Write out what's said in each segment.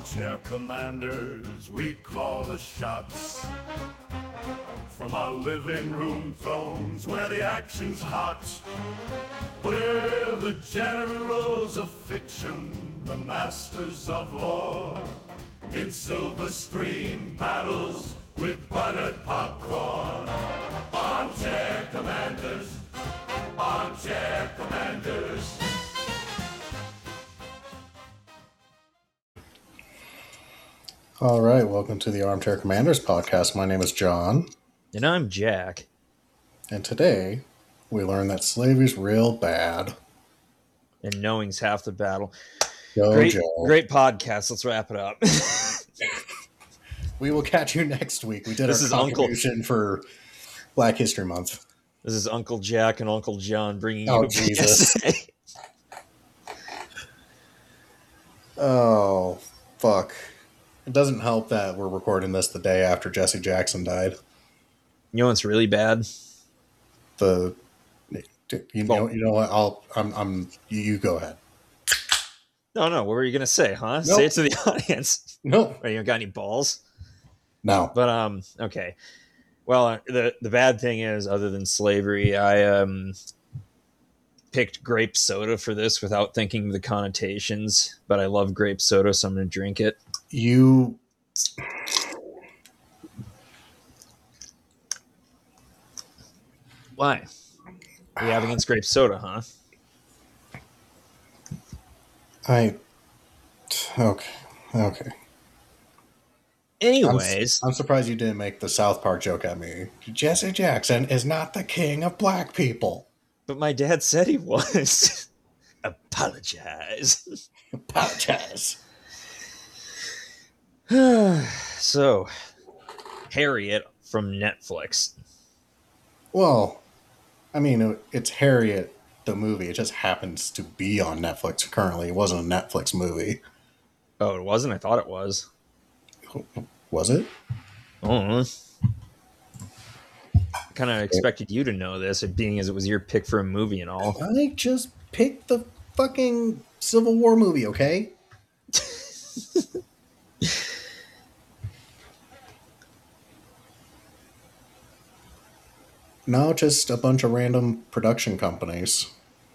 Armchair Commanders, we call the shots. From our living room thrones where the action's hot. We're the generals of fiction, the masters of war. In silver screen battles with buttered popcorn. Armchair Commanders, Armchair Commanders. All right, welcome to the Armchair Commanders podcast. My name is John. And I'm Jack. And today, we learn that slavery's real bad. And knowing's half the battle. Go, great, Joe. Great podcast. Let's wrap it up. We will catch you next week. We did our contribution for Black History Month. This is Uncle Jack and Uncle John bringing you Oh, Jesus. Oh, fuck. It doesn't help that we're recording this the day after Jesse Jackson died. You know what's really bad? You know what? You go ahead. No. What were you gonna say, huh? Nope. Say it to the audience. No. You got any balls? No. But okay. Well, the bad thing is, other than slavery, I picked grape soda for this without thinking of the connotations. But I love grape soda, so I'm gonna drink it. Why? What do you have against grape soda, huh? Okay. Anyways, I'm surprised you didn't make the South Park joke at me. Jesse Jackson is not the king of black people. but my dad said he was. Apologize. Apologize. So, Harriet from Netflix. Well, I mean, it's Harriet, the movie. It just happens to be on Netflix currently. It wasn't a Netflix movie. Oh, it wasn't? I thought it was. Was it? Oh, I kind of expected you to know this, being as it was your pick for a movie and all. I just picked the fucking Civil War movie, okay? No, just a bunch of random production companies.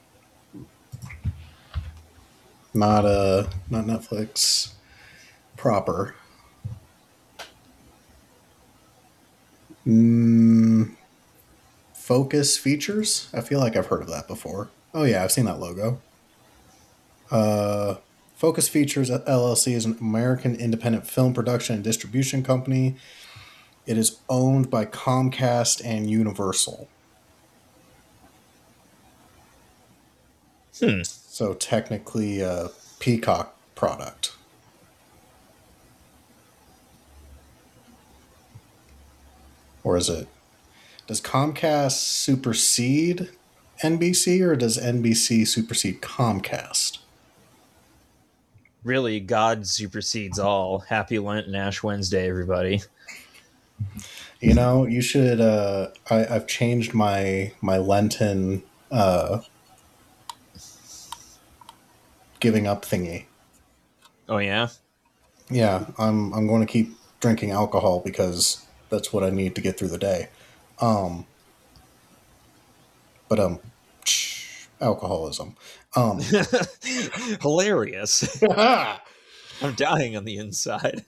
Not Netflix proper. Focus Features? I feel like I've heard of that before. Oh yeah, I've seen that logo. Focus Features LLC is an American independent film production and distribution company. It is owned by Comcast and Universal. So technically a Peacock product. Or is it? Does Comcast supersede NBC or does NBC supersede Comcast? Really, God supersedes all. Happy Lent and Ash Wednesday, everybody. You know, you should. I've changed my Lenten giving up thingy. Oh yeah. Yeah, I'm going to keep drinking alcohol because that's what I need to get through the day. Alcoholism. Hilarious. I'm dying on the inside.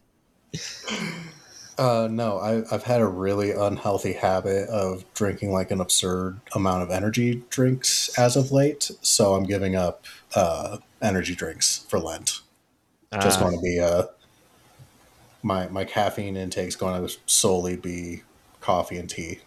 No, I've had a really unhealthy habit of drinking like an absurd amount of energy drinks as of late. So I'm giving up energy drinks for Lent. Just going to be my caffeine intake's going to solely be coffee and tea.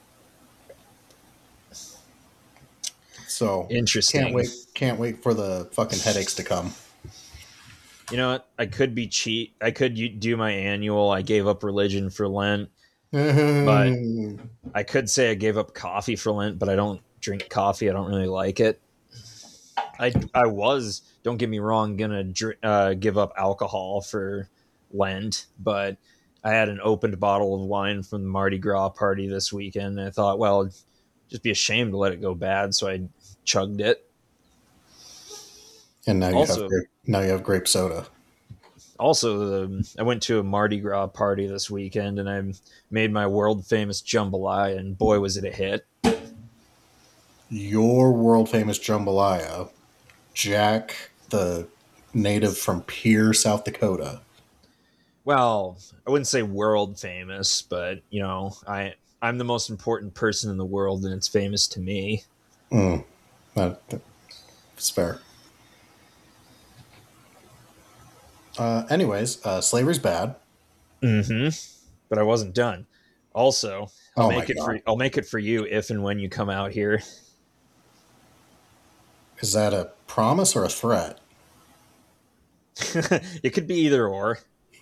So interesting. Can't wait for the fucking headaches to come. You know what? I could be cheat. I could do my annual. I gave up religion for Lent, but I could say I gave up coffee for Lent. But I don't drink coffee. I don't really like it. I was, don't get me wrong, gonna give up alcohol for Lent, but I had an opened bottle of wine from the Mardi Gras party this weekend, and I thought, well, it'd just be a shame to let it go bad, so I chugged it. And now you have grape soda. Also, I went to a Mardi Gras party this weekend, and I made my world famous jambalaya, and boy, was it a hit! Your world famous jambalaya, Jack, the native from Pierre, South Dakota. Well, I wouldn't say world famous, but I'm the most important person in the world, and it's famous to me. That's fair. Anyways, slavery's bad. Mm-hmm. But I wasn't done. Also, I'll Oh make my it God. I'll make it for you if and when you come out here. Is that a promise or a threat? It could be either or.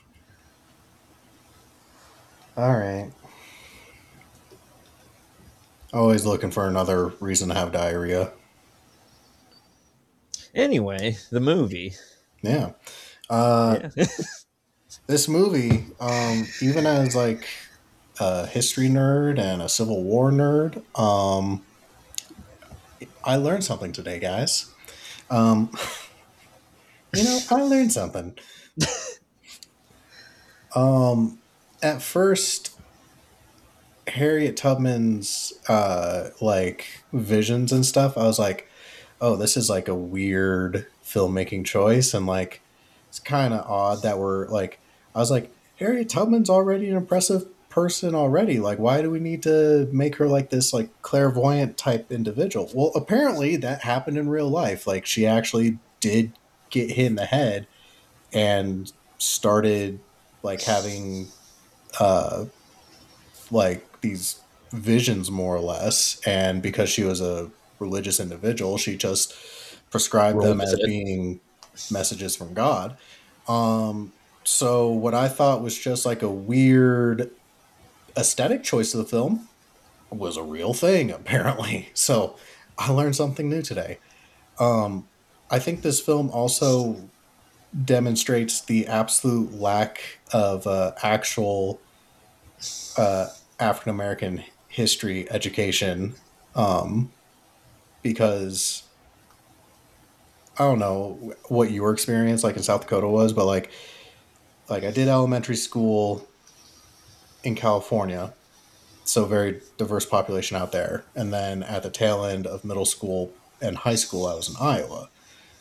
All right. Always looking for another reason to have diarrhea. Anyway, the movie. Yeah. Yeah. This movie, even as like a history nerd and a Civil War nerd, I learned something today, guys. I learned something. At first, Harriet Tubman's like visions and stuff, I was like, oh, this is like a weird filmmaking choice, and like it's kind of odd that we're like, I was like, Harriet Tubman's already an impressive person already. Like, why do we need to make her like this like clairvoyant type individual? Well, apparently that happened in real life. Like, she actually did get hit in the head and started like having like these visions more or less, and because she was a religious individual, she just prescribed Roll them with as it. being messages from God. So what I thought was just like a weird aesthetic choice of the film was a real thing apparently. So I learned something new today. I think this film also demonstrates the absolute lack of actual African American history education, because I don't know what your experience like in South Dakota was, but like I did elementary school in California, so very diverse population out there, and then at the tail end of middle school and high school, I was in Iowa,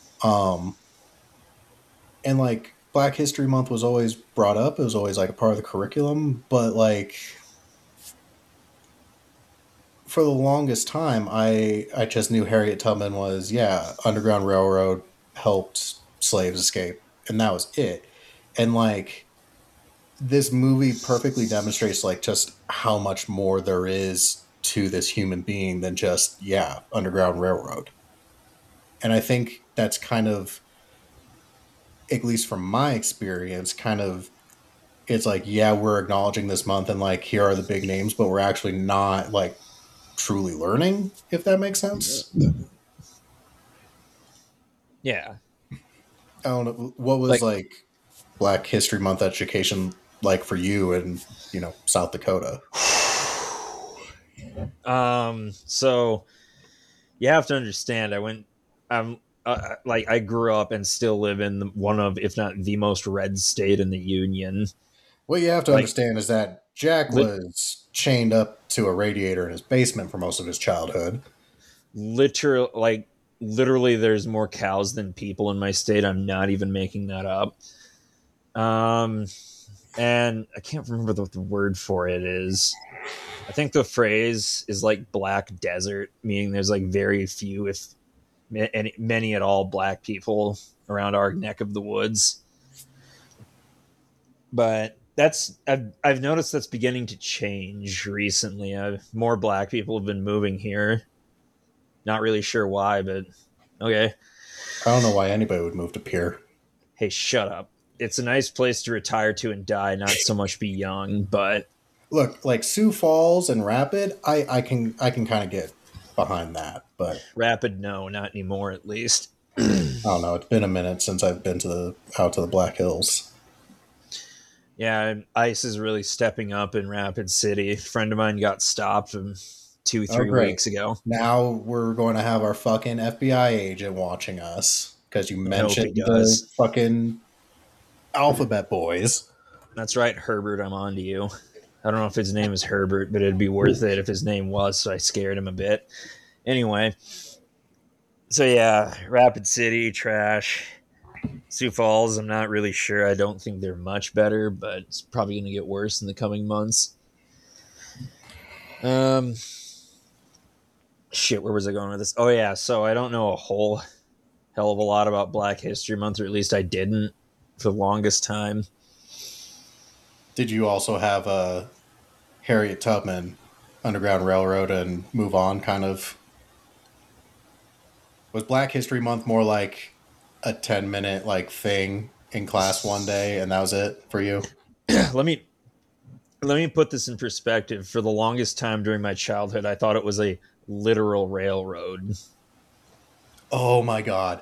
and like Black History Month was always brought up. It was always like a part of the curriculum, but like for the longest time, I just knew Harriet Tubman was, yeah, Underground Railroad helped slaves escape, and that was it. And like this movie perfectly demonstrates like just how much more there is to this human being than just, yeah, Underground Railroad. And I think that's kind of, at least from my experience, kind of, it's like, yeah, we're acknowledging this month and like here are the big names, but we're actually not like truly learning, if that makes sense. Yeah. I don't know what was like Black History Month education like for you in, South Dakota. So you have to understand, I grew up and still live in one of, if not the most red state in the union. What you have to Like, understand is that Jack lit- was chained up to a radiator in his basement for most of his childhood. literally there's more cows than people in my state. I'm not even making that up. And I can't remember what the word for it is. I think the phrase is like black desert, meaning there's like very few, if many at all, black people around our neck of the woods. But I've noticed that's beginning to change recently. More black people have been moving here. Not really sure why, but okay. I don't know why anybody would move to Pierre. Hey, shut up. It's a nice place to retire to and die, not so much be young, but Look, like Sioux Falls and Rapid, I can kind of get behind that, but Rapid, no, not anymore at least. I don't know. It's been a minute since I've been out to the Black Hills. Yeah, ICE is really stepping up in Rapid City. A friend of mine got stopped 2-3 weeks ago. Now we're going to have our fucking FBI agent watching us because you mentioned the fucking. Alphabet Boys. That's right, Herbert, I'm on to you. I don't know if his name is Herbert, but it'd be worth it if his name was, so I scared him a bit. Anyway, so yeah, Rapid City, trash. Sioux Falls, I'm not really sure. I don't think they're much better, but it's probably going to get worse in the coming months. Shit, where was I going with this? Oh yeah, so I don't know a whole hell of a lot about Black History Month, or at least I didn't for the longest time. Did you also have a Harriet Tubman, Underground Railroad, and move on kind of? Was Black History Month more like a 10-minute like thing in class one day and that was it for you? let me put this in perspective. For the longest time during my childhood, I thought it was a literal railroad. Oh my god.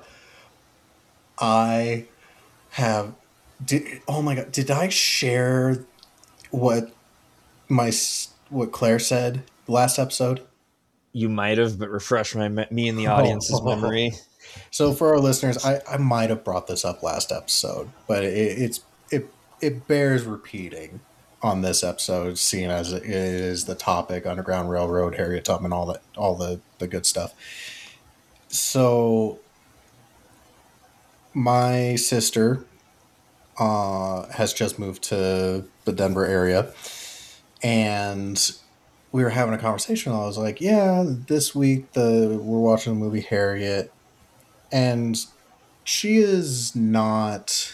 Oh my god, did I share what Claire said last episode? You might have, but refresh me and the audience's memory. So for our listeners, I might have brought this up last episode, but it bears repeating on this episode, seeing as it is the topic: Underground Railroad, Harriet Tubman, all the good stuff. So my sister has just moved to the Denver area, and we were having a conversation. I was like, "Yeah, this week we're watching the movie Harriet," and she is not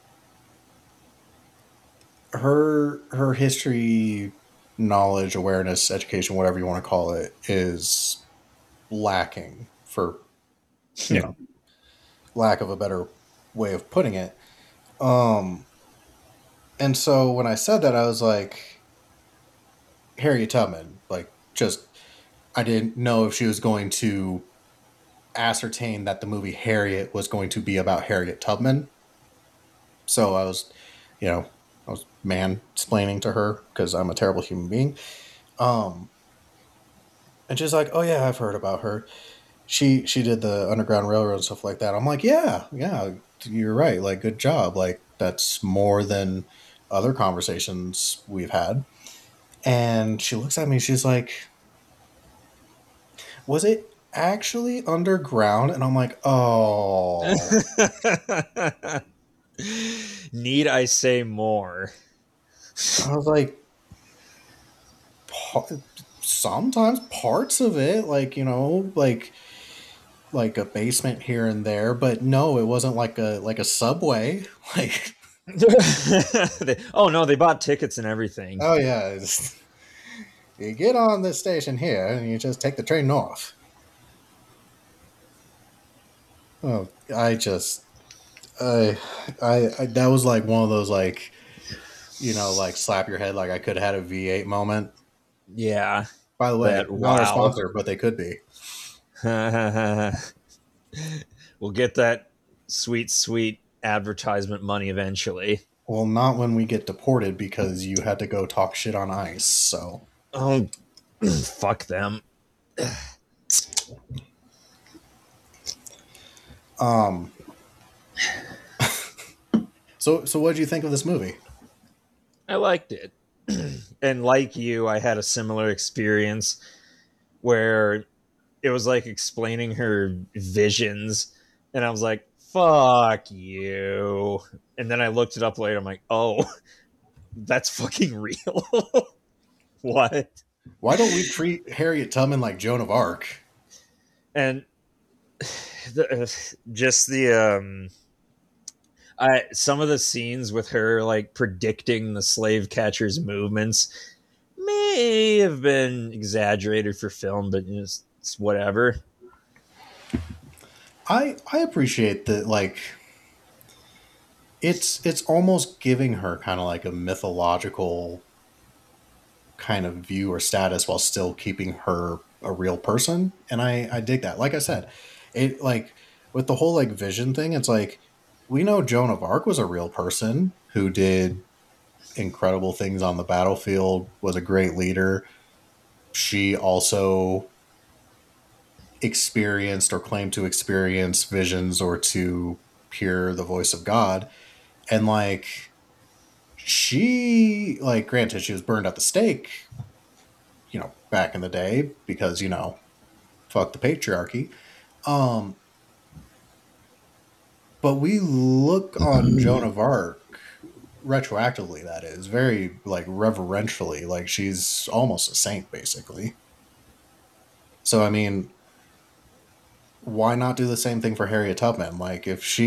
her history knowledge, awareness, education, whatever you want to call it, is lacking, for you know, lack of a better way of putting it. And so when I said that, I was like, Harriet Tubman, like, just, I didn't know if she was going to ascertain that the movie Harriet was going to be about Harriet Tubman. So I was mansplaining to her because I'm a terrible human being. And she's like, "Oh yeah, I've heard about her. She did the Underground Railroad and stuff like that." I'm like, yeah, you're right. Like, good job. Like, that's more than other conversations we've had. And she looks at me. She's like, "Was it actually underground?" And I'm like, "Oh." Need I say more? I was like, sometimes parts of it, like, like a basement here and there, but no, it wasn't like a subway. Like, oh no, they bought tickets and everything. oh yeah, you get on this station here and you just take the train north. Oh, I that was like one of those, like, like slap your head, like I could have had a V8 moment. Yeah. By the way, not a sponsor, but they could be. We'll get that sweet advertisement money eventually. Well, not when we get deported because you had to go talk shit on ICE, so. Oh, fuck them. So what did you think of this movie? I liked it. And like you, I had a similar experience where it was like explaining her visions, and I was like, fuck you. And then I looked it up later. I'm like, oh, that's fucking real. What? Why don't we treat Harriet Tubman like Joan of Arc? And some of the scenes with her like predicting the slave catcher's movements may have been exaggerated for film, but it's whatever. I appreciate that, like, it's almost giving her kind of like a mythological kind of view or status while still keeping her a real person, and I dig that. Like I said, it, like, with the whole like vision thing, it's like, we know Joan of Arc was a real person who did incredible things on the battlefield, was a great leader. She also experienced or claimed to experience visions or to hear the voice of God. And like, she, like, granted, she was burned at the stake, back in the day because, fuck the patriarchy. Um, but we look on Joan of Arc retroactively, that is, very, like, reverentially, like she's almost a saint, basically. So, I mean, why not do the same thing for Harriet Tubman? Like,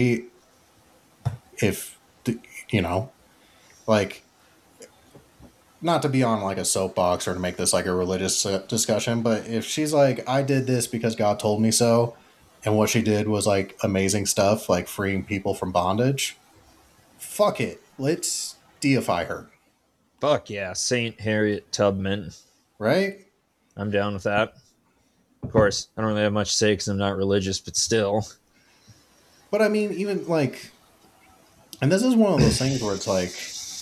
if, you know, like, not to be on like a soapbox or to make this like a religious discussion, but if she's like, I did this because God told me so, and what she did was like amazing stuff, like freeing people from bondage, fuck it. Let's deify her. Fuck yeah, Saint Harriet Tubman. Right? I'm down with that. Of course, I don't really have much to say because I'm not religious, but still. But I mean, even like, and this is one of those things where it's like,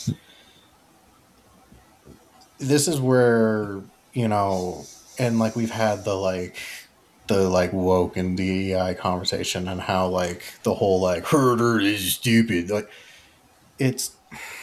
this is where, and like we've had the like woke and DEI conversation and how like the whole like herder is stupid. Like, it's,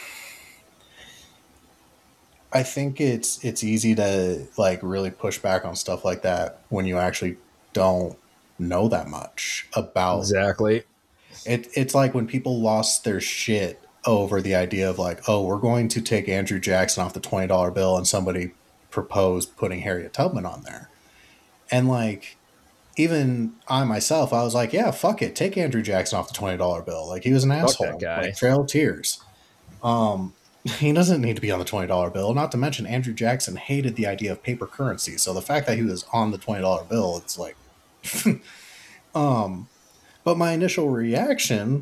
I think it's easy to like really push back on stuff like that when you actually don't know that much about Exactly. it. It's like when people lost their shit over the idea of like, oh, we're going to take Andrew Jackson off the $20 bill, and somebody proposed putting Harriet Tubman on there. And like, even I myself, I was like, yeah, fuck it, take Andrew Jackson off the $20 bill. Like, he was an asshole. That guy. Like, Trail of Tears. He doesn't need to be on the $20 bill. Not to mention, Andrew Jackson hated the idea of paper currency. So the fact that he was on the $20 bill, it's like, but my initial reaction,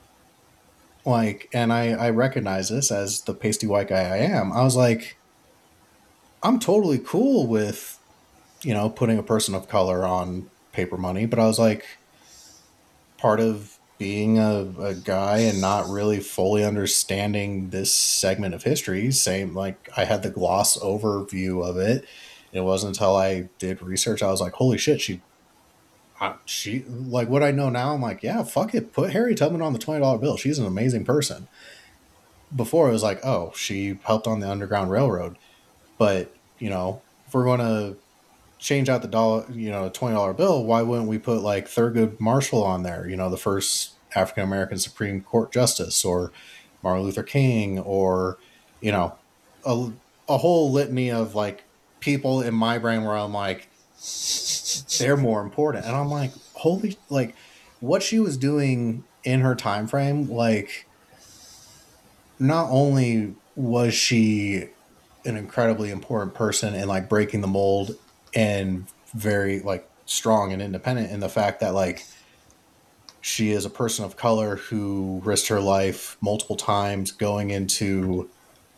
like, and I recognize this as the pasty white guy I am, I was like, I'm totally cool with, putting a person of color on paper money. But I was like, part of being a guy and not really fully understanding this segment of history, same, like, I had the gloss overview of it. It wasn't until I did research, I was like, holy shit, she like, what I know now, I'm like, yeah, fuck it, put Harriet Tubman on the $20 bill. She's an amazing person. Before it was like, oh, she helped on the Underground Railroad. But, if we're going to change out the $20 bill, why wouldn't we put like Thurgood Marshall on there? The first African American Supreme Court justice, or Martin Luther King, or a whole litany of like people in my brain where I'm like, they're more important. And I'm like, holy, like, what she was doing in her time frame, like, not only was she an incredibly important person in like breaking the mold and very like strong and independent in the fact that like she is a person of color who risked her life multiple times going into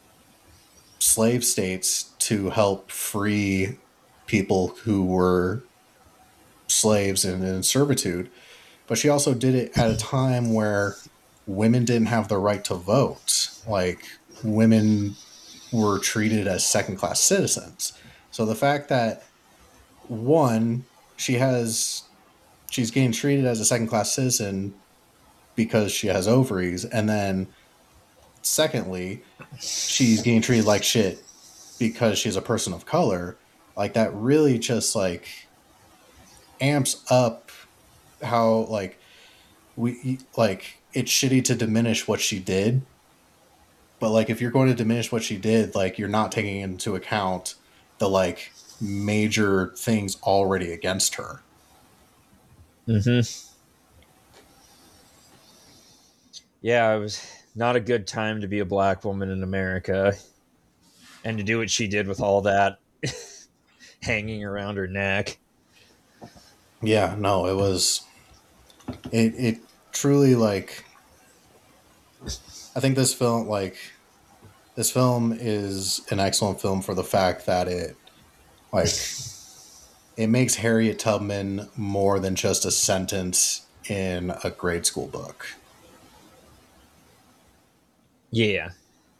slave states to help free people who were slaves and in servitude. But she also did it at a time where women didn't have the right to vote. Like, women were treated as second-class citizens. So the fact that, one, she's getting treated as a second-class citizen because she has ovaries, and then secondly, she's getting treated like shit because she's a person of color, like, that really just like amps up how like we like, it's shitty to diminish what she did, but like, if you're going to diminish what she did, like, you're not taking into account the like major things already against her. Yeah, it was not a good time to be a black woman in America, and to do what she did with all that hanging around her neck. Yeah, no, it was it truly, like, I think this film is an excellent film for the fact that it makes Harriet Tubman more than just a sentence in a grade school book. Yeah.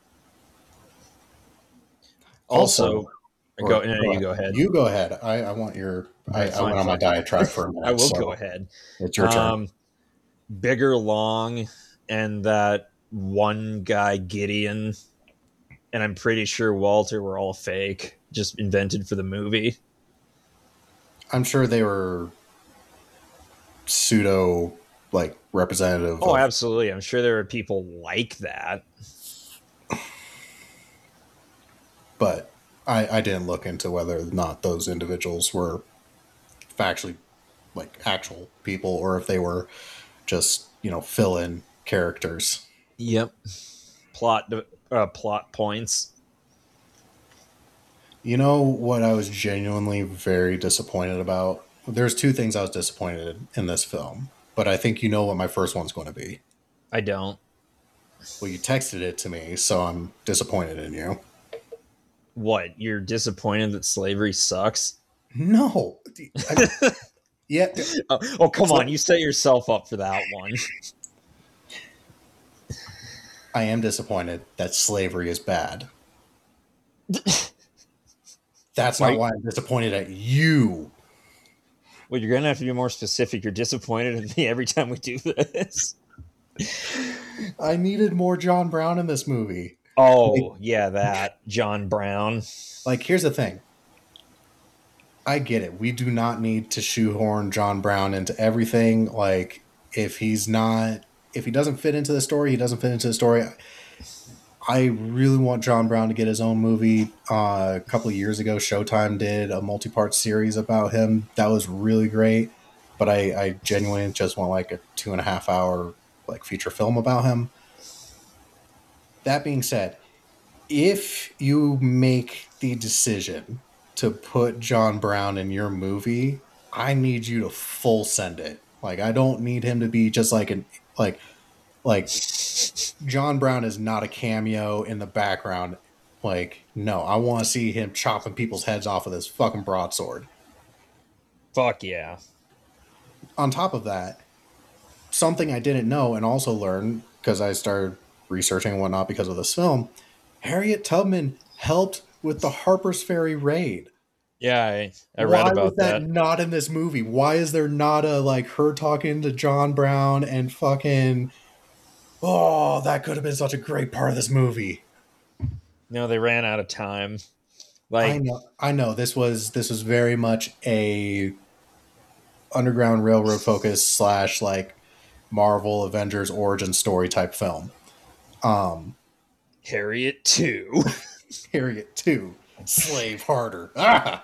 Also, you go ahead. You go ahead. I want your. I went on my diatribe for a minute. I will go ahead. It's your turn. Bigger Long, and that one guy, Gideon, and I'm pretty sure Walter were all fake, just invented for the movie. I'm sure they were pseudo like representative. Oh, absolutely. I'm sure there are people like that. But I didn't look into whether or not those individuals were actually like actual people or if they were just, fill-in characters. Yep. Plot points. You know what I was genuinely very disappointed about? There's two things I was disappointed in this film, but I think you know what my first one's going to be. I don't. Well, you texted it to me, so I'm disappointed in you. What? You're disappointed that slavery sucks? No. Yeah. Oh, come on. You set yourself up for that one. I am disappointed that slavery is bad. That's not why I'm disappointed at you. Well, you're going to have to be more specific. You're disappointed in me every time we do this. I needed more John Brown in this movie. Oh, yeah, that. John Brown. Like, here's the thing. I get it. We do not need to shoehorn John Brown into everything. Like, if he doesn't fit into the story, he doesn't fit into the story. I really want John Brown to get his own movie. A couple of years ago, Showtime did a multi-part series about him. That was really great. But I genuinely just want like a 2.5 hour like feature film about him. That being said, if you make the decision to put John Brown in your movie, I need you to full send it. Like, I don't need him to be just like John Brown is not a cameo in the background. Like, no, I want to see him chopping people's heads off with his fucking broadsword. Fuck yeah. On top of that, something I didn't know and also learned because I started researching and whatnot because of this film, Harriet Tubman helped with the Harper's Ferry raid. Yeah, I read about that. Why was that not in this movie? Why is there not a, like, her talking to John Brown and fucking... Oh, that could have been such a great part of this movie. No, they ran out of time. Like, I know. This was very much a Underground Railroad focus / like Marvel Avengers origin story type film. Harriet 2. Harriet 2. Slave harder. Ah!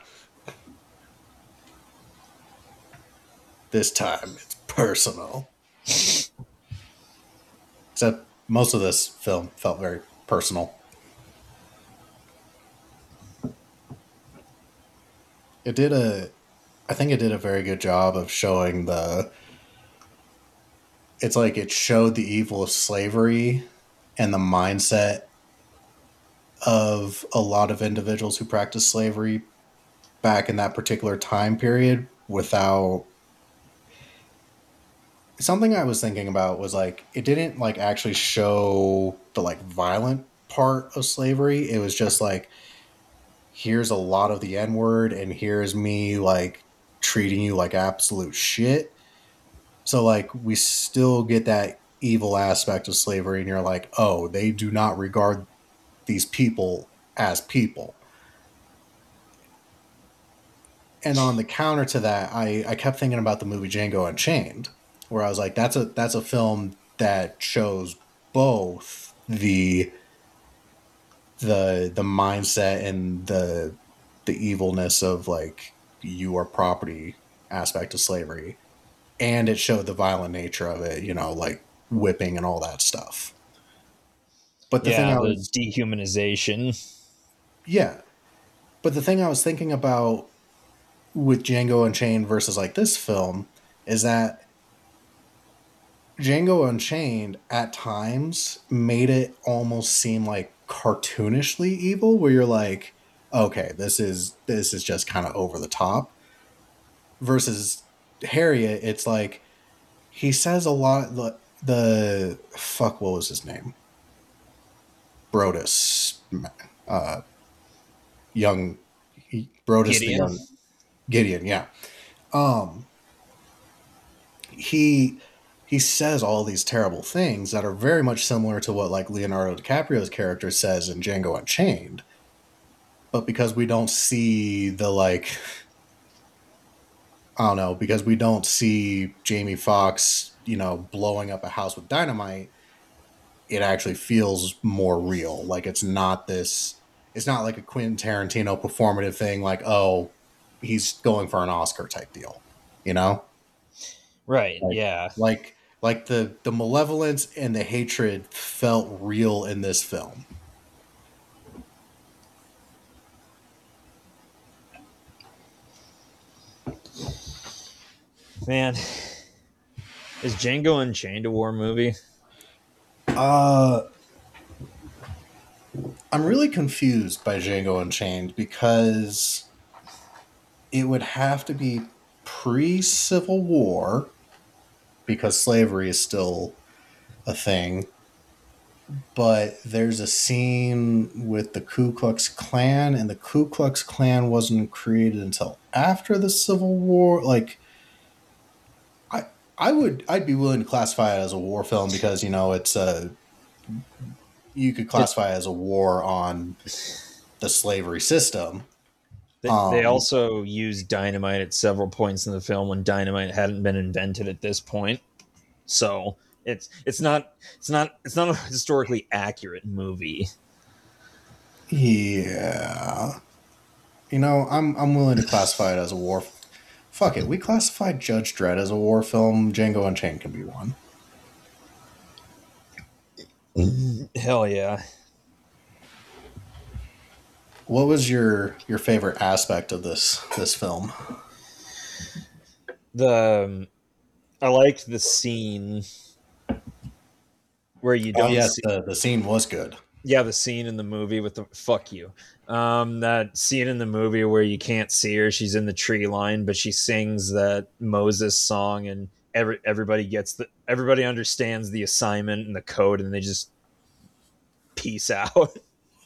This time it's personal. Except most of this film felt very personal. I think it did a very good job of showing it's like it showed the evil of slavery and the mindset of a lot of individuals who practiced slavery back in that particular time period without... Something I was thinking about was like, it didn't like actually show the like violent part of slavery. It was just like, here's a lot of the N-word and here's me like treating you like absolute shit. So like we still get that evil aspect of slavery and you're like, oh, they do not regard these people as people. And on the counter to that, I kept thinking about the movie Django Unchained, where I was like, that's a film that shows both the mindset and the evilness of like you are property aspect of slavery, and it showed the violent nature of it, like whipping and all that stuff. But the dehumanization. Yeah. But the thing I was thinking about with Django Unchained versus like this film is that Django Unchained at times made it almost seem like cartoonishly evil, where you're like, okay, this is just kind of over the top. Versus Harriet, it's like he says a lot. The fuck, what was his name? Brodus, young Brodus, Gideon. the young Gideon, yeah. He he says all these terrible things that are very much similar to what like Leonardo DiCaprio's character says in Django Unchained. But because we don't see the like, I don't know, because we don't see Jamie Foxx, blowing up a house with dynamite, it actually feels more real. Like it's not like a Quentin Tarantino performative thing. Like, oh, he's going for an Oscar type deal, Right. Like, yeah. like the malevolence and the hatred felt real in this film. Man, is Django Unchained a war movie? I'm really confused by Django Unchained because it would have to be pre-Civil War because slavery is still a thing. But there's a scene with the Ku Klux Klan, and the Ku Klux Klan wasn't created until after the Civil War. Like, I'd be willing to classify it as a war film because it's you could classify it as a war on the slavery system. They also used dynamite at several points in the film when dynamite hadn't been invented at this point. So it's not a historically accurate movie. Yeah, I'm willing to classify it as a war. Fuck it, we classified Judge Dredd as a war film. Django Unchained can be one. Hell yeah. What was your favorite aspect of this film? I liked the scene where you don't. Oh yes, the scene was good. Yeah, the scene in the movie with the fuck you. That scene in the movie where you can't see her, she's in the tree line, but she sings that Moses song, and everybody understands the assignment and the code, and they just peace out.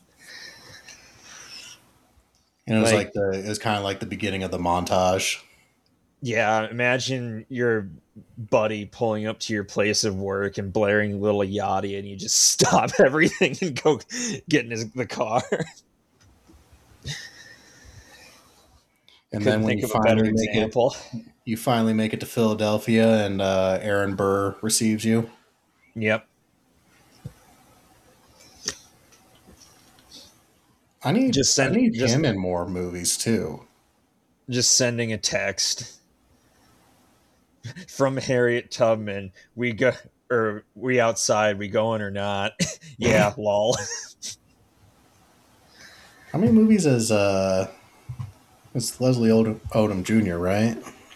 And it was it was kind of like the beginning of the montage. Yeah, imagine your buddy pulling up to your place of work and blaring Little Yachty, and you just stop everything and go get in the car. And then when you finally make it to Philadelphia, and Aaron Burr receives you. Yep. I need him in more movies too. Just sending a text from Harriet Tubman. We outside. We going or not? Yeah, lol. How many movies is Leslie Odom Jr., right?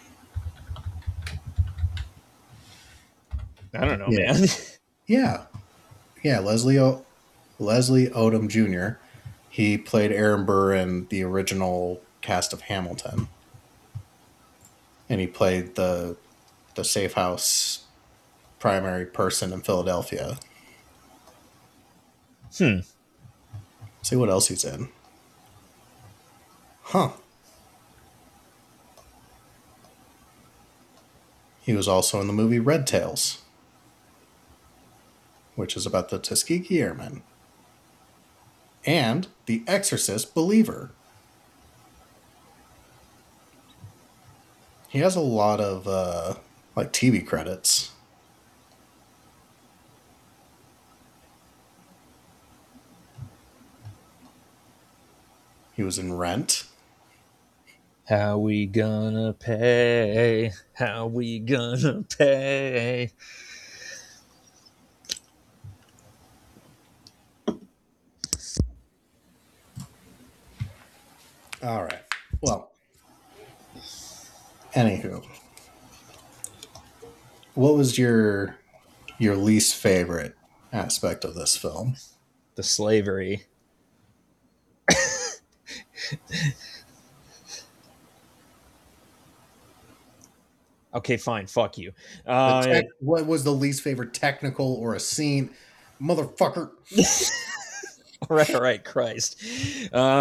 I don't know, man. Yeah, Leslie Odom Jr. He played Aaron Burr in the original cast of Hamilton, and he played the safe house primary person in Philadelphia. See what else he's in. Huh. He was also in the movie Red Tails, which is about the Tuskegee Airmen. And The Exorcist Believer. He has a lot of TV credits. He was in Rent. How we gonna pay? How we gonna pay? All right. Well, anywho, what was your least favorite aspect of this film? The slavery. Okay, fine. Fuck you. What was the least favorite technical or a scene? Motherfucker. All right, Christ.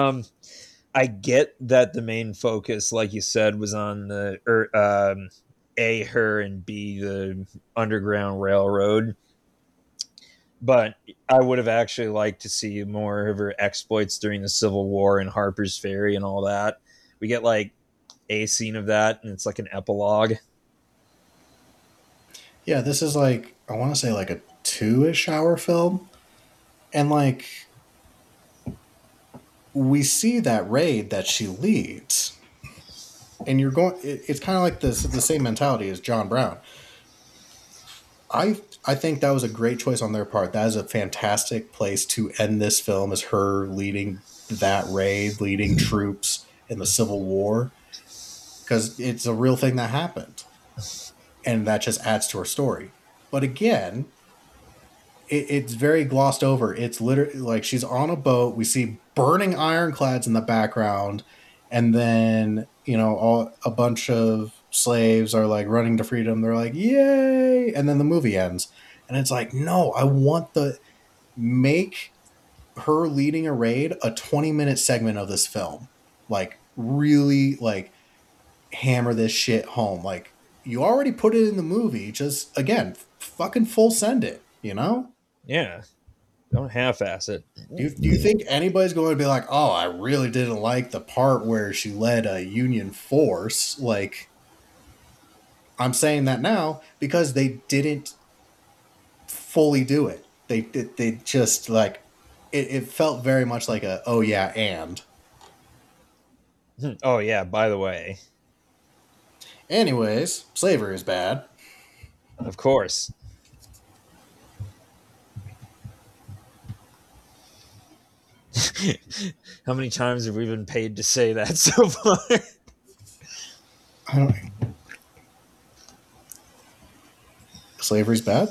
I get that the main focus, like you said, was on A, her, and B, the Underground Railroad. But I would have actually liked to see more of her exploits during the Civil War and Harper's Ferry and all that. We get like a scene of that, and it's like an epilogue. Yeah, this is like, I want to say like a 2-ish hour film. And like, we see that raid that she leads. And you're going, it's kind of like the same mentality as John Brown. I think that was a great choice on their part. That is a fantastic place to end this film, is her leading that raid, leading troops in the Civil War. Because it's a real thing that happened. And that just adds to her story. But again, it's very glossed over. It's literally like she's on a boat. We see burning ironclads in the background. And then, a bunch of slaves are like running to freedom. They're like, yay. And then the movie ends. And it's like, no, I want make her leading a raid a 20-minute segment of this film. Like, really, like, hammer this shit home. Like, you already put it in the movie. Just, again, fucking full send it, Yeah. Don't half-ass it. Do you think anybody's going to be like, oh, I really didn't like the part where she led a Union force? Like, I'm saying that now because they didn't fully do it. They just, like, it felt very much like a, oh, yeah, and. Oh, yeah, by the way. Anyways, slavery is bad. Of course. How many times have we been paid to say that so far? Slavery's bad?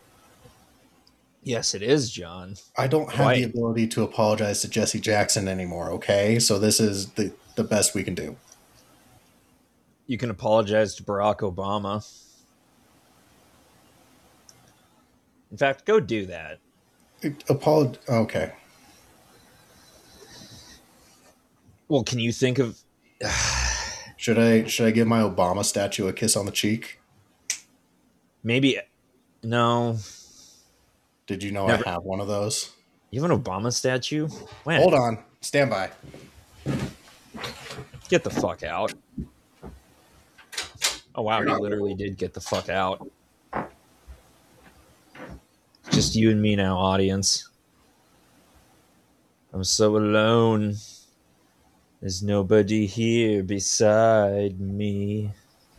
Yes, it is, John. I don't have the ability to apologize to Jesse Jackson anymore, okay? So this is the best we can do. You can apologize to Barack Obama. In fact, go do that. Okay. Well, can you think of... Should I give my Obama statue a kiss on the cheek? Maybe... No. Did you know Never. I have one of those? You have an Obama statue? When? Hold on. Stand by. Get the fuck out. Oh, wow. You literally did get the fuck out. Just you and me now, audience. I'm so alone. There's nobody here beside me.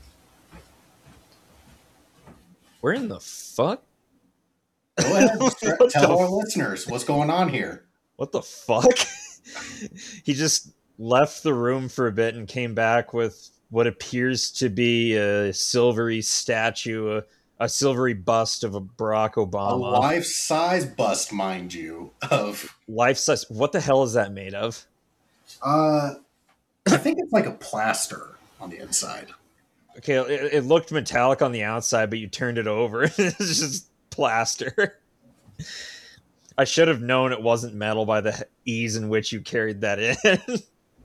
Where in the fuck? Go ahead. Tell our listeners what's going on here. What the fuck? He just left the room for a bit and came back with what appears to be a silvery statue, a silvery bust of a Barack Obama. A life-size bust, mind you. Of life-size. What the hell is that made of? I think it's like a plaster on the inside. Okay, it looked metallic on the outside, but you turned it over. It's just plaster. I should have known it wasn't metal by the ease in which you carried that in.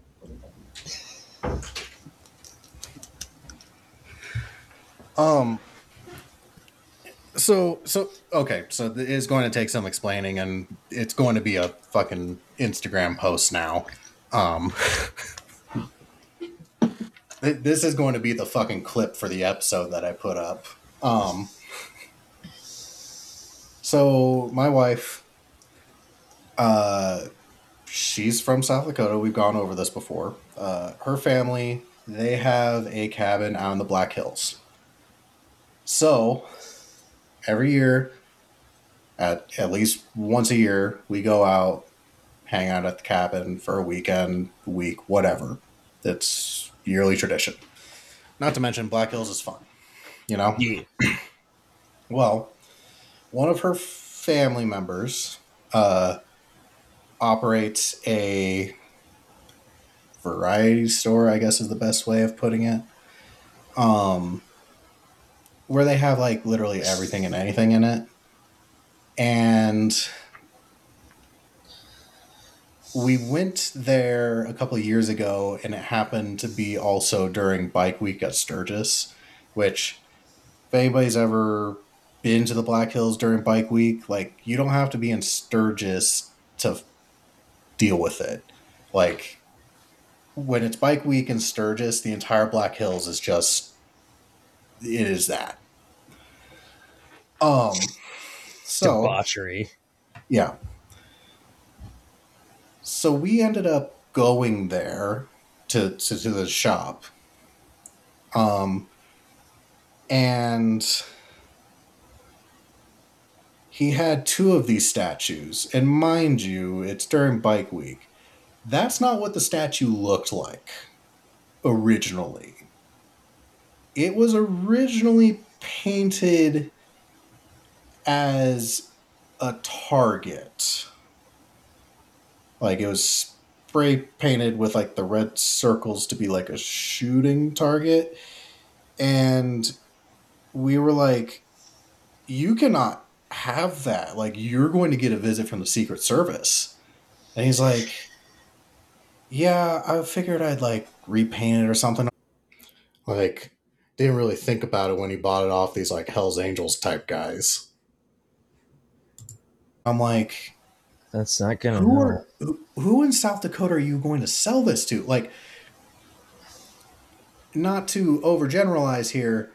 So okay, so it is going to take some explaining, and it's going to be a fucking Instagram post now. This is going to be the fucking clip for the episode that I put up. So my wife, she's from South Dakota. We've gone over this before. Her family, they have a cabin out in the Black Hills. So every year, at least once a year, we go out, hang out at the cabin for a weekend, week, whatever. That's yearly tradition. Not to mention Black Hills is fun, Yeah. Well, one of her family members operates a variety store, I guess is the best way of putting it. Where they have like literally everything and anything in it. And we went there a couple of years ago, and it happened to be also during Bike Week at Sturgis. which if anybody's ever been to the Black Hills during Bike Week, like, you don't have to be in Sturgis to deal with it. Like, when it's Bike Week in Sturgis, the entire Black Hills is just, it is that. So Debauchery. yeah. So we ended up going there to the shop. And he had two of these statues. And mind you, it's during Bike Week. That's not what the statue looked like originally. It was originally painted as a target. Like, it was spray painted with like the red circles to be like a shooting target. And we were like, you cannot have that. Like, you're going to get a visit from the Secret Service. And he's like, yeah, I figured I'd like repaint it or something. Like, didn't really think about it when he bought it off these like Hell's Angels type guys. I'm like, that's not gonna who in South Dakota are you going to sell this to? Like, not to overgeneralize here,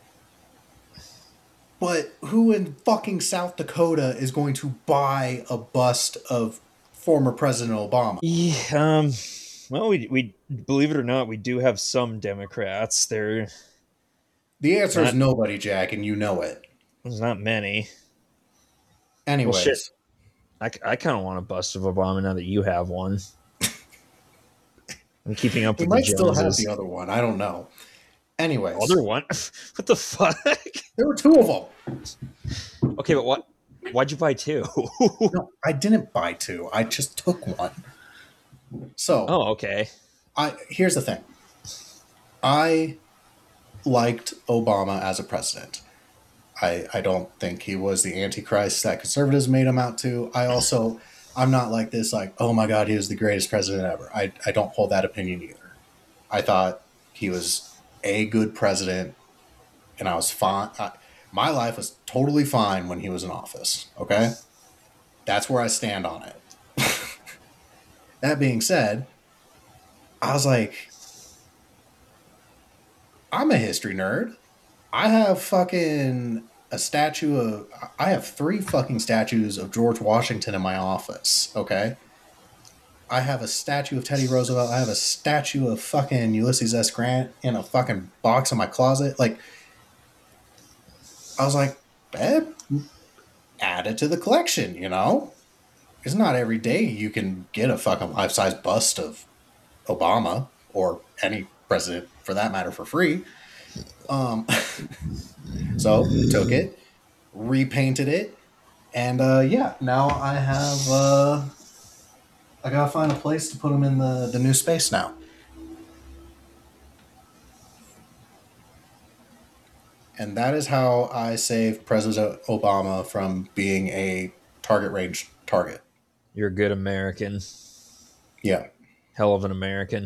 but who in fucking South Dakota is going to buy a bust of former President Obama? Yeah, well, we believe it or not, we do have some Democrats. The answer is nobody, Jack, and you know it. There's not many. Anyways. Well, shit. I kind of want a bust of Obama now that you have one. I'm keeping up with the Joneses. He might still have the other one. I don't know. Anyways. Other one? What the fuck? There were two of them. Okay, but why'd you buy two? No, I didn't buy two. I just took one. So. Oh, okay. Here's the thing. I liked Obama as a president. I don't think he was the Antichrist that conservatives made him out to. I'm not like this, like, oh my God, he was the greatest president ever. I don't hold that opinion either. I thought he was a good president, and I was fine. My life was totally fine when he was in office, okay? That's where I stand on it. That being said, I was like, I'm a history nerd. I have I have 3 fucking statues of George Washington in my office, okay? I have a statue of Teddy Roosevelt. I have a statue of fucking Ulysses S. Grant in a fucking box in my closet. Like, I was like, add it to the collection, you know? It's not every day you can get a fucking life-size bust of Obama or any president for that matter for free. So took it, repainted it, and now I have I gotta find a place to put them in the new space now. And that is how I saved President Obama from being a target range target. You're a good American. Yeah. Hell of an American.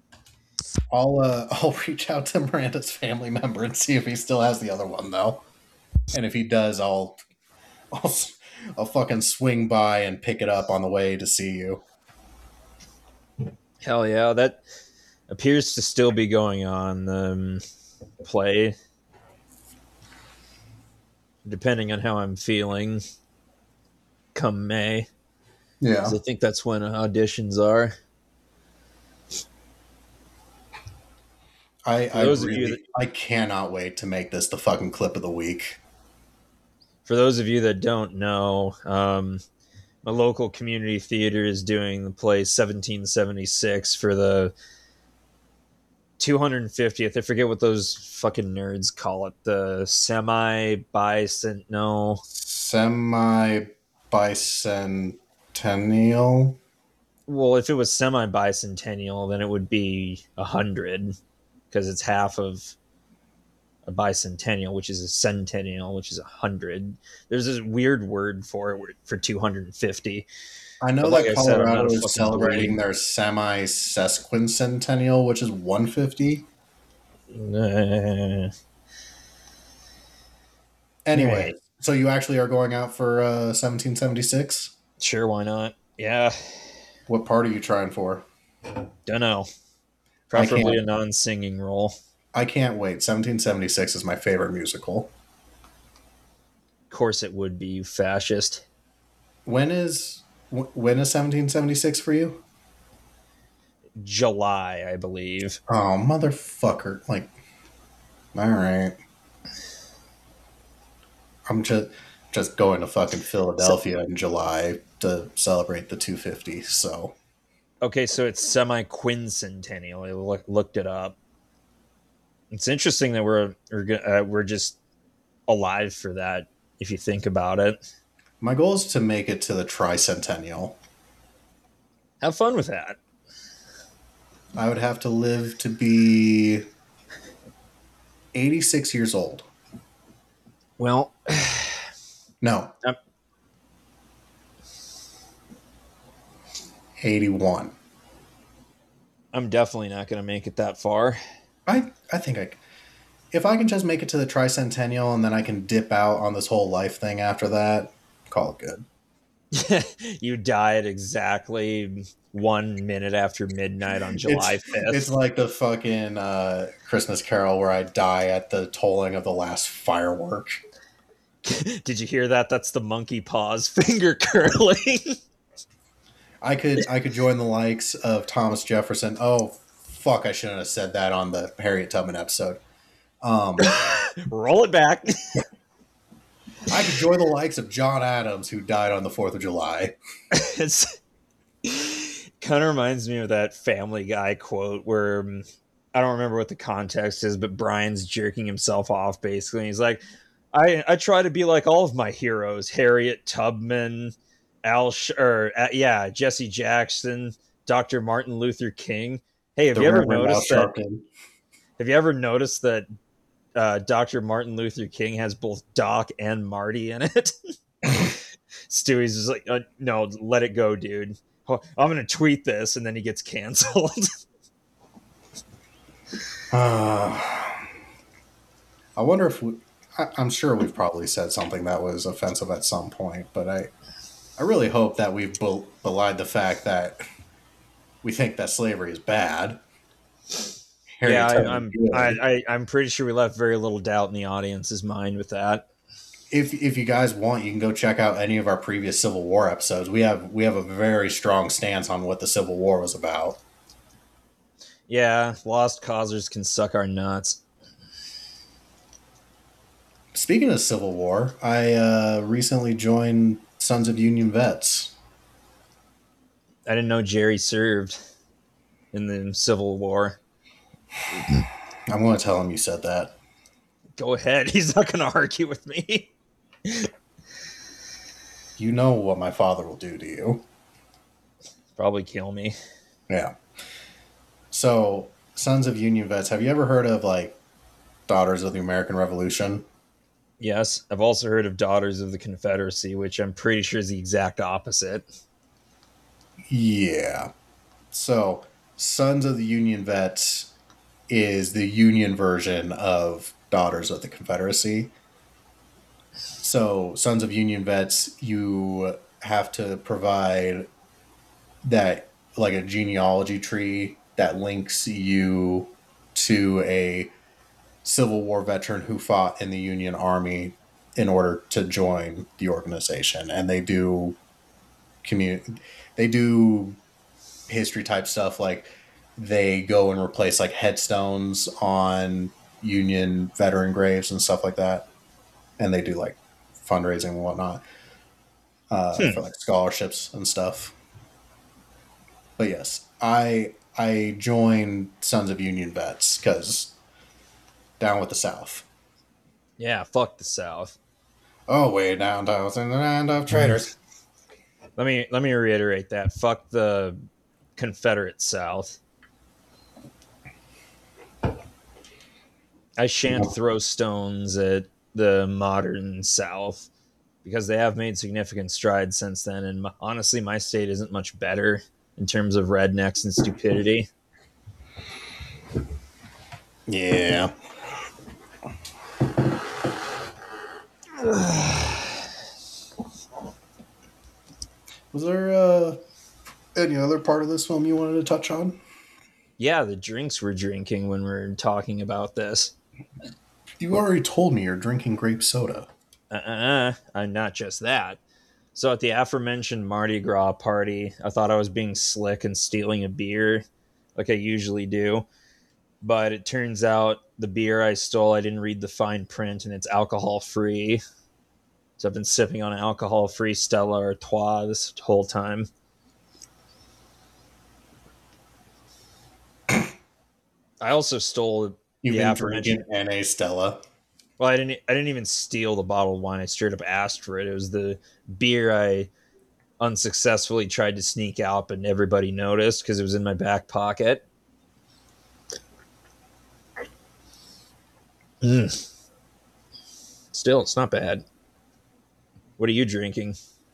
I'll reach out to Miranda's family member and see if he still has the other one though. And if he does, I'll fucking swing by and pick it up on the way to see you. Hell yeah, that appears to still be going on. Play, depending on how I'm feeling, come May. Yeah, I think that's when auditions are. I cannot wait to make this the fucking clip of the week. For those of you that don't know, my local community theater is doing the play 1776 for the 250th. I forget what those fucking nerds call it. The semi-bicentennial. Semi-bicentennial? Well, if it was semi-bicentennial, then it would be 100. Because it's half of a bicentennial, which is a centennial, which is 100. There's this weird word for 250. I know that Colorado is celebrating their semi-sesquicentennial, which is 150. Anyway, so you actually are going out for 1776? Sure, why not? Yeah. What part are you trying for? Don't know. I Preferably can't. a non-singing role. I can't wait. 1776 is my favorite musical. Of course it would be, you fascist. When is 1776 for you? July, I believe. Oh, motherfucker. Like, all right. I'm just going to fucking Philadelphia in July to celebrate the 250. So, Okay, so it's semi-quincentennial. I looked it up. It's interesting that we're just alive for that, if you think about it. my goal is to make it to the tricentennial. Have fun with that. I would have to live to be 86 years old. Well, No. 81. I'm definitely not going to make it that far. I think if I can just make it to the tricentennial and then I can dip out on this whole life thing after that, call it good. You die at exactly 1 minute after midnight on July 5th. It's like the fucking Christmas Carol where I die at the tolling of the last firework. Did you hear that? That's the monkey paws finger curling. I could join the likes of Thomas Jefferson. Oh, fuck, I shouldn't have said that on the Harriet Tubman episode. Roll it back. I could join the likes of John Adams, who died on the 4th of July. It's kind of reminds me of that Family Guy quote where I don't remember what the context is, but Brian's jerking himself off basically. He's like, I try to be like all of my heroes: Harriet Tubman, Jesse Jackson, Dr. Martin Luther King. Hey, have you ever noticed that Dr. Martin Luther King has both Doc and Marty in it? Stewie's just like, no, let it go, dude. I'm going to tweet this, and then he gets canceled. I wonder if I'm sure we've probably said something that was offensive at some point, but I really hope that we've belied the fact that we think that slavery is bad. I'm pretty sure we left very little doubt in the audience's mind with that. If you guys want, you can go check out any of our previous Civil War episodes. We have a very strong stance on what the Civil War was about. Yeah, lost causers can suck our nuts. Speaking of Civil War, I recently joined Sons of Union Vets. I didn't know Jerry served in the Civil War. I'm going to tell him you said that. Go ahead. He's not going to argue with me. You know what my father will do to you. Probably kill me. Yeah. So, Sons of Union Vets, have you ever heard of, like, Daughters of the American Revolution? Yes. I've also heard of Daughters of the Confederacy, which I'm pretty sure is the exact opposite. Yeah. So, Sons of the Union Vets is the Union version of Daughters of the Confederacy. So, Sons of Union Vets, you have to provide that, like, a genealogy tree that links you to a Civil War veteran who fought in the Union Army in order to join the organization. And they do history type stuff, like they go and replace like headstones on Union veteran graves and stuff like that. And they do like fundraising and whatnot for like scholarships and stuff. But yes, I joined Sons of Union Vets because down with the South. Yeah, fuck the South. Oh, way down south in the land of traitors. Let me reiterate that. Fuck the Confederate South. I shan't throw stones at the modern South because they have made significant strides since then. And honestly, my state isn't much better in terms of rednecks and stupidity. Yeah. Was there any other part of this film you wanted to touch on? Yeah, the drinks we're drinking when we're talking about this. You already told me you're drinking grape soda. I'm not just that. So at the aforementioned Mardi Gras party, I thought I was being slick and stealing a beer, like I usually do. But it turns out the beer I stole, I didn't read the fine print, and it's alcohol-free. So I've been sipping on alcohol-free Stella Artois this whole time. I also stole You've the been aforementioned drinking NA Stella. Well, I didn't even steal the bottle of wine. I straight up asked for it. It was the beer I unsuccessfully tried to sneak out, but everybody noticed because it was in my back pocket. Still, it's not bad. What are you drinking?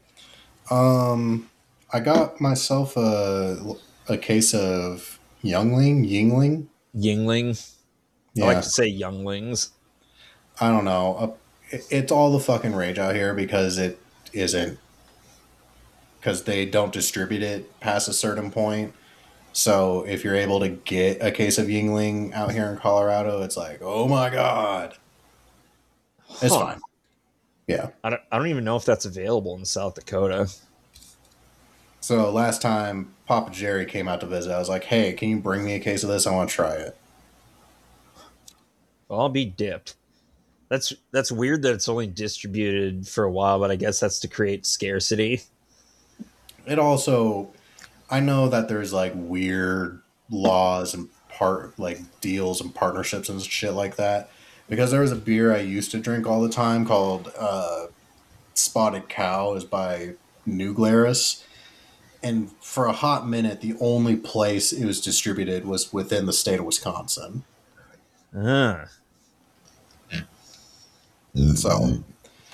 I got myself a case of Yingling. I like to say Younglings. I don't know. It's all the fucking rage out here because it isn't, because they don't distribute it past a certain point. So if you're able to get a case of Yingling out here in Colorado, it's like, oh my god, it's fine. Yeah, I don't even know if that's available in South Dakota. So last time Papa Jerry came out to visit, I was like, hey, can you bring me a case of this? I want to try it. Well, I'll be dipped. That's weird that it's only distributed for a while, but I guess that's to create scarcity. It also, I know that there's like weird laws and deals and partnerships and shit like that. Because there was a beer I used to drink all the time called Spotted Cow, is by New Glarus. And for a hot minute, the only place it was distributed was within the state of Wisconsin. So,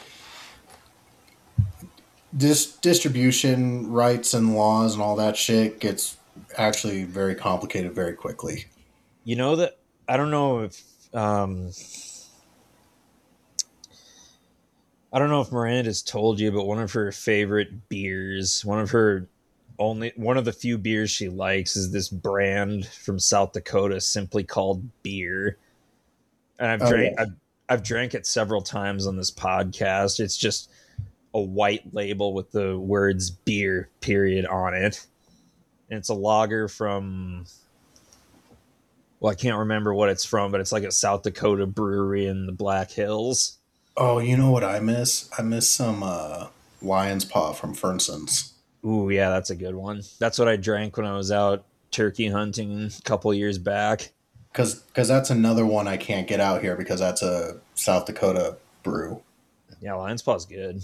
distribution rights and laws and all that shit gets actually very complicated very quickly. You know that I don't know if Miranda's told you, but one of her favorite beers, one of the few beers she likes, is this brand from South Dakota simply called Beer. And I've drank it several times on this podcast. It's just a white label with the words beer period on it. And it's a lager from, well, I can't remember what it's from, but it's like a South Dakota brewery in the Black Hills. Oh, you know what I miss? I miss some Lion's Paw from Fernson's. Ooh, yeah, that's a good one. That's what I drank when I was out turkey hunting a couple years back. Because that's another one I can't get out here because that's a South Dakota brew. Yeah, Lion's Paw's good.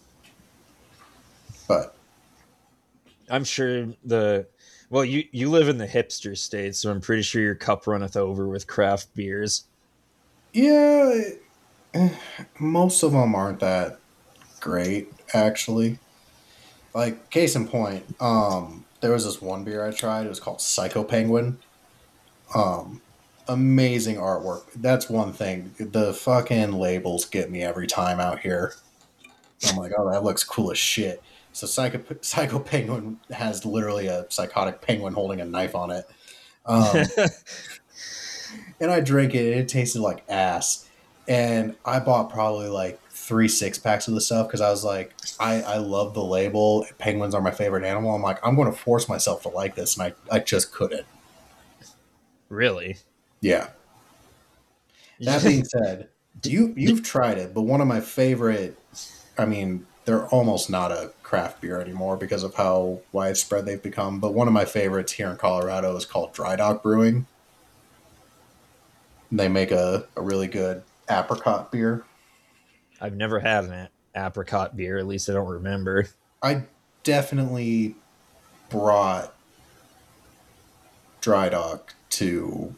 But I'm sure you live in the hipster state, so I'm pretty sure your cup runneth over with craft beers. Yeah, most of them aren't that great, actually. Like, case in point, there was this one beer I tried. It was called Psycho Penguin. Amazing artwork. That's one thing. The fucking labels get me every time out here. I'm like, oh, that looks cool as shit. So Psycho Penguin has literally a psychotic penguin holding a knife on it. And I drank it, and it tasted like ass. And I bought probably like 3 6-packs of the stuff because I was like, I love the label. Penguins are my favorite animal. I'm like, I'm going to force myself to like this, and I just couldn't. Really? Yeah. That being said, you've tried it, but one of my favorite, I mean, they're almost not a craft beer anymore because of how widespread they've become, but one of my favorites here in Colorado is called Dry Dock Brewing. They make a really good apricot beer. I've never had an apricot beer, at least I don't remember. I definitely brought Dry Dock to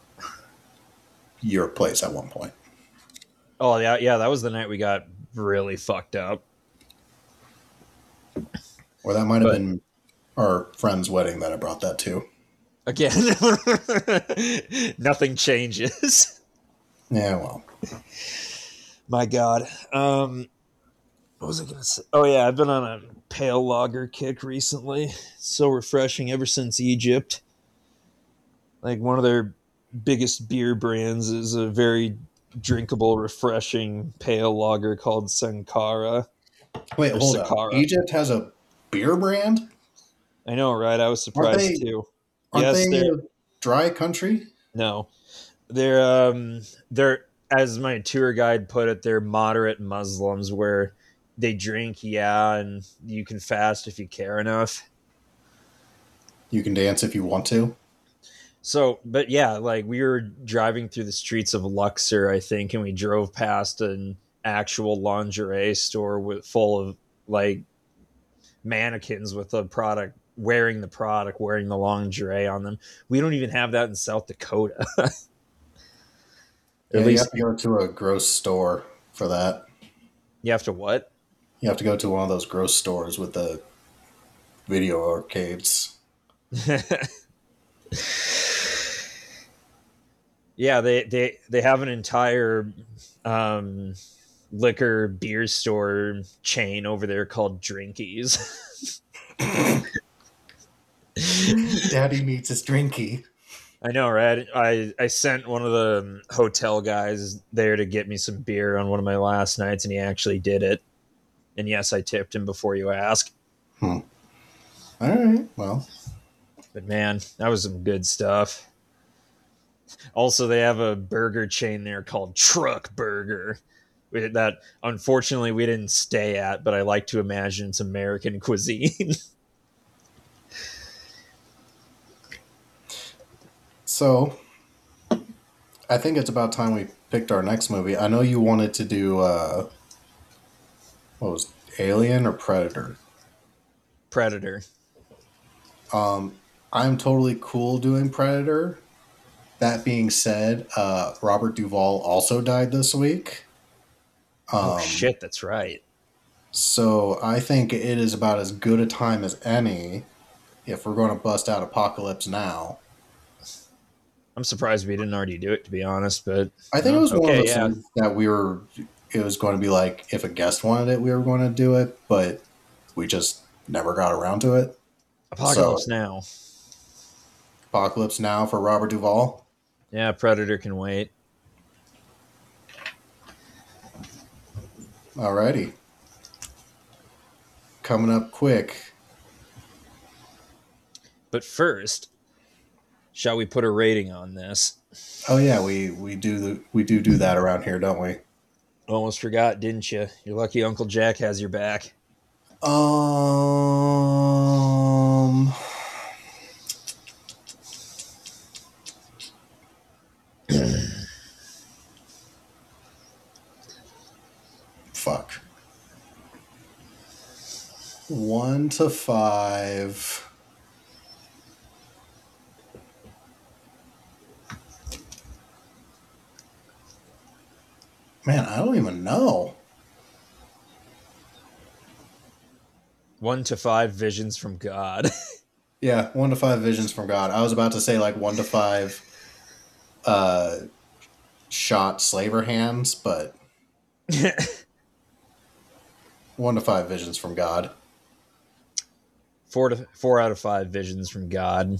your place at one point. Oh, yeah, that was the night we got really fucked up. Or that might have been our friend's wedding that I brought that to. Again, nothing changes. Yeah, well. My God. What was I going to say? Oh, yeah, I've been on a pale lager kick recently. So refreshing ever since Egypt. Like, one of their biggest beer brands is a very drinkable, refreshing pale lager called Sankara. Wait, Or hold up. Sakara. Egypt has a beer brand? I know, right? I was Aren't surprised they too. aren't Yes, they they're a dry country? no. They're as my tour guide put it, they're moderate Muslims where they drink, yeah, and you can fast if you care enough. You can dance if you want to. So, but yeah, like we were driving through the streets of Luxor, I think, and we drove past an actual lingerie store with full of like mannequins with the product wearing the product, wearing the lingerie on them. We don't even have that in South Dakota. Or Yeah, at you have least to go to a gross store for that. you have to what? You have to go to one of those gross stores with the video arcades. Yeah, they have an entire um, liquor beer store chain over there called Drinkies. Daddy needs his drinky. I know, right? I sent one of the hotel guys there to get me some beer on one of my last nights, and he actually did it. And yes, I tipped him before you ask. All right, well. But man, that was some good stuff. Also, they have a burger chain there called Truck Burger that unfortunately we didn't stay at, but I like to imagine it's American cuisine. So, I think it's about time we picked our next movie. I know you wanted to do, what was it, Alien or Predator? Predator. I'm totally cool doing Predator. That being said, Robert Duvall also died this week. Oh shit, that's right. So I think it is about as good a time as any if we're going to bust out Apocalypse Now. I'm surprised we didn't already do it, to be honest, but I think it was one of those yeah. things that it was going to be like, if a guest wanted it, we were going to do it, but we just never got around to it. Apocalypse Now. Apocalypse Now for Robert Duvall. Yeah, Predator can wait. Alrighty. Coming up quick. But first, shall we put a rating on this? Oh yeah, we do that around here, don't we? Almost forgot, didn't you? You're lucky Uncle Jack has your back. Fuck. 1 to 5. Man, I don't even know. 1 to 5 visions from God. Yeah, 1 to 5 visions from God. I was about to say like 1 to 5 shot slaver hands, but 1 to 5 visions from God. 4 out of 5 visions from God.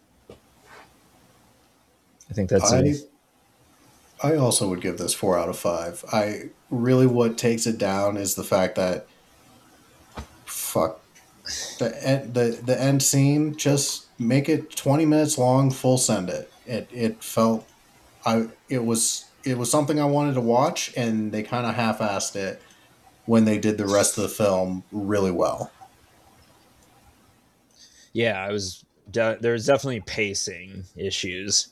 I think that's I also would give this 4 out of 5. I really, what takes it down is the fact that the end scene, just make it 20 minutes long, full send it. It felt it was something I wanted to watch, and they kind of half-assed it when they did the rest of the film really well. Yeah, there was definitely pacing issues.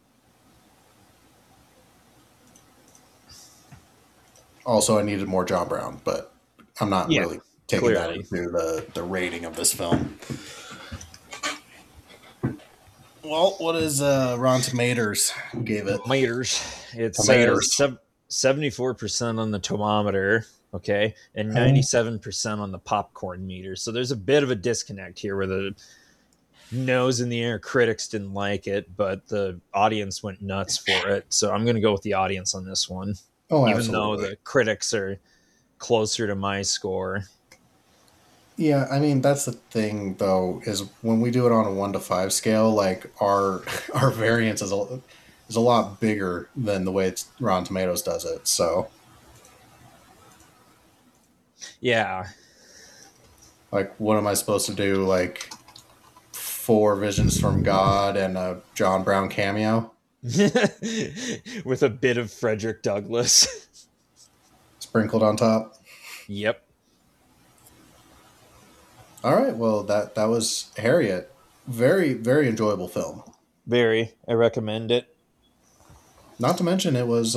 Also, I needed more John Brown, but I'm not really taking clearly that into the rating of this film. Well, what is Rotten Tomatoes gave it? It's 74% on the tomometer, okay, and 97% on the popcorn meter. So there's a bit of a disconnect here where the nose in the air critics didn't like it, but the audience went nuts for it. So I'm going to go with the audience on this one. Oh, even though absolutely. the critics are closer to my score. Yeah, I mean that's the thing though, is when we do it on a 1 to 5 scale, like our our variance is a lot bigger than the way Rotten Tomatoes does it. So Yeah. like, what am I supposed to do? Like 4 visions from God and a John Brown cameo With a bit of Frederick Douglass. sprinkled on top. Yep. All right, well that was Harriet. Very very enjoyable film. Very. I recommend it. Not to mention it was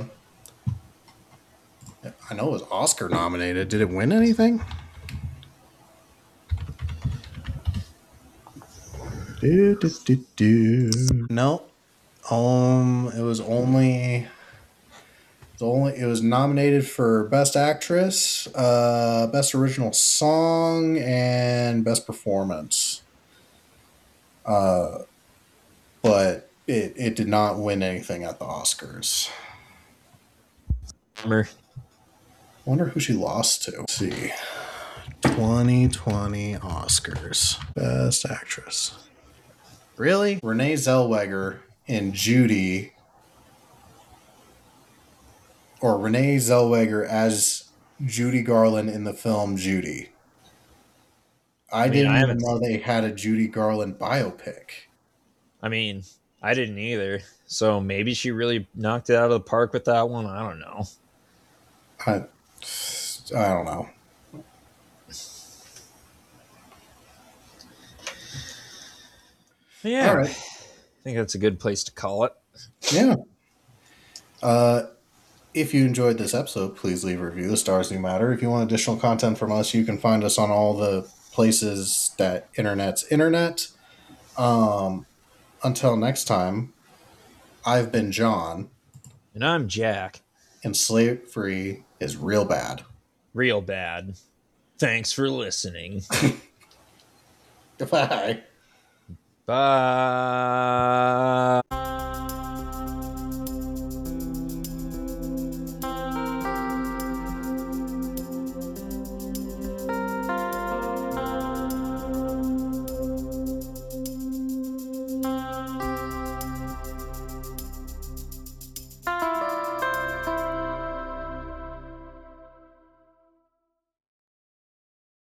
I know it was Oscar nominated. Did it win anything? No. It was it was nominated for Best Actress, Best Original Song, and Best Performance. But it did not win anything at the Oscars. Bummer. Wonder who she lost to. Let's see. 2020 Oscars. Best Actress. Really? Renee Zellweger in Judy. Or Renee Zellweger as Judy Garland in the film Judy. I didn't even know they had a Judy Garland biopic. I mean, I didn't either. So maybe she really knocked it out of the park with that one. I don't know. I don't know. Yeah. All right. I think that's a good place to call it. Yeah. If you enjoyed this episode, please leave a review. The stars do matter. If you want additional content from us, you can find us on all the places that internet's internet. Until next time, I've been John. And I'm Jack. And slavery is real bad. Real bad. Thanks for listening. Goodbye. Bye.